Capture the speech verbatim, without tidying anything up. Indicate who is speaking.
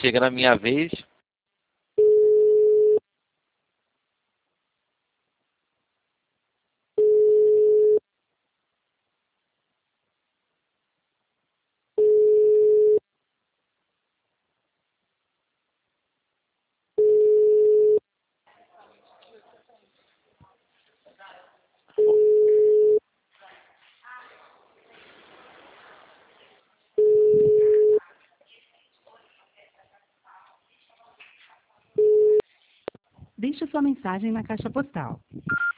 Speaker 1: chega na minha vez.
Speaker 2: Deixe sua mensagem na caixa postal.